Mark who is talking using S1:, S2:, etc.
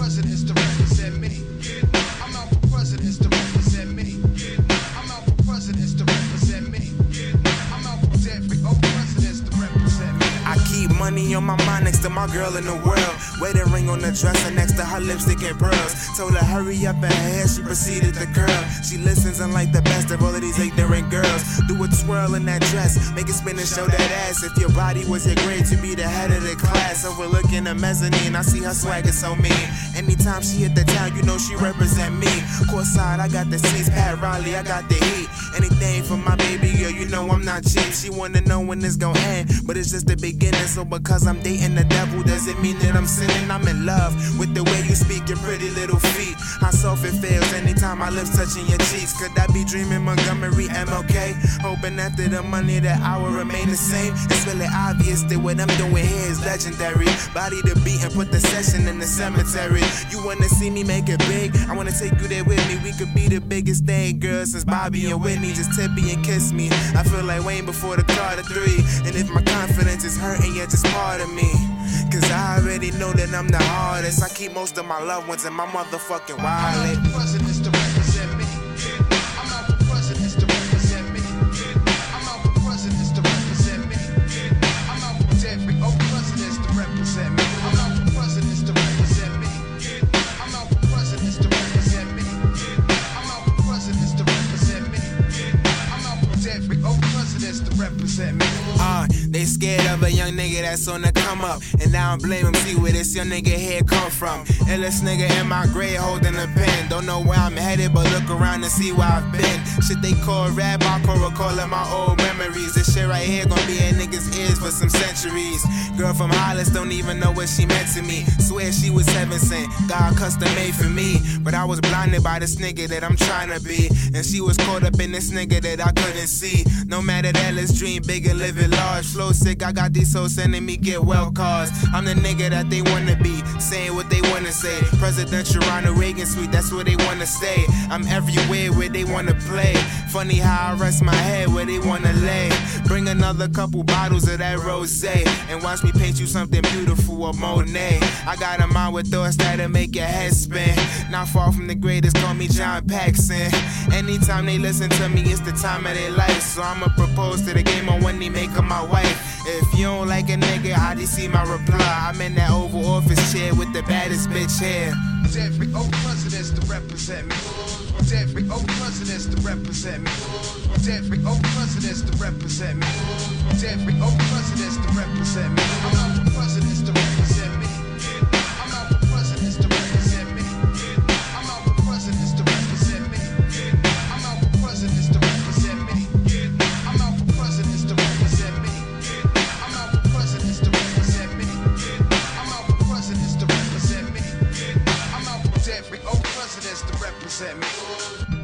S1: presidents to represent me. I'm out for presidents to represent me. I'm out for presidents to represent me. I'm out for every presidents to represent me.
S2: I keep money on my mind next to my girl in the world. Wedding ring on the dresser next to her lipstick and pearls. Told her hurry up in her hair, she proceeded to curl. She listens and like the best of all of these ignorant girls. Do a twirl in that dress, make it spin and show that ass. If your body was your grade, to be the head of the class. Overlooking the mezzanine, I see her swagger so mean. Anytime she hit the town, you know she represent me. Courtside, I got the seats, Pat Riley, I got the heat. Anything for my baby girl, you know I'm not cheap. She wanna know when it's gon' end, but it's just the beginning. So because I'm dating the devil, does it mean that I'm sinning? I'm in love with the way you speak, your pretty little feet. How soft it feels anytime my lips touching your cheeks. Could I be dreaming Montgomery, MLK? Hoping after the money that I will remain the same. It's really obvious that what I'm doing here is legendary. Body to beat and put the session in the cemetery. You wanna see me make it big? I wanna take you there with me. We could be the biggest thing, girl, since Bobby and Whitney. Just tip me and kiss me. I feel like Wayne before the Carter 3. And if my confidence is hurting, you're just part of me. Cause I already know that I'm the hardest. I keep most of my loved ones in my motherfucking wallet.
S1: I'm out for presidents to represent me. I'm out for presidents to represent me. I'm out for presidents to represent me. I'm out for every presidents to represent me. I'm out for presidents to represent me. I'm out for presidents to represent me. I'm out for presidents to represent me. I'm out for every presidents to represent me.
S2: They scared of a young nigga that's on the come up. And now I blame him, see where this young nigga head come from. Illest nigga in my grade holding a pen. Don't know where I'm headed, but look around and see where I've been. Shit they call rap, I call recalling my old memories. This shit right here gon' be in niggas' ears for some centuries. Girl from Hollis don't even know what she meant to me. Swear she was heaven sent, God custom made for me. But I was blinded by this nigga that I'm trying to be. And she was caught up in this nigga that I couldn't see. No matter that, let's dream big and live it large. Flow sick, I got these souls sending me get well cars. I'm the nigga that they wanna be, saying what they wanna say. Presidential Ronald Reagan suite, that's where they wanna stay. I'm everywhere where they wanna play. Funny how I rest my head where they wanna lay. Bring another couple bottles of that rosé and watch me paint you something beautiful, a Monet. I got a mind with thoughts that'll make your head spin. Not far from the greatest, call me John Paxson. Anytime they listen to me, it's the time of their life. So I'ma propose to the game on when they make her my wife. If you don't like a nigga, I just see my reply. I'm in that Oval Office chair with the baddest bitch here.
S1: Every presidents to represent me. Every presidents to represent me. Every presidents to represent me. Every presidents to represent me. I'm out for presidents to represent me. I'm out for presidents to represent me. I'm out for presidents to represent me. I'm out for presidents to represent me. I'm out for presidents to represent me. I'm out for presidents to represent me. I'm out for presidents to represent me. I'm out for every presidents to represent me.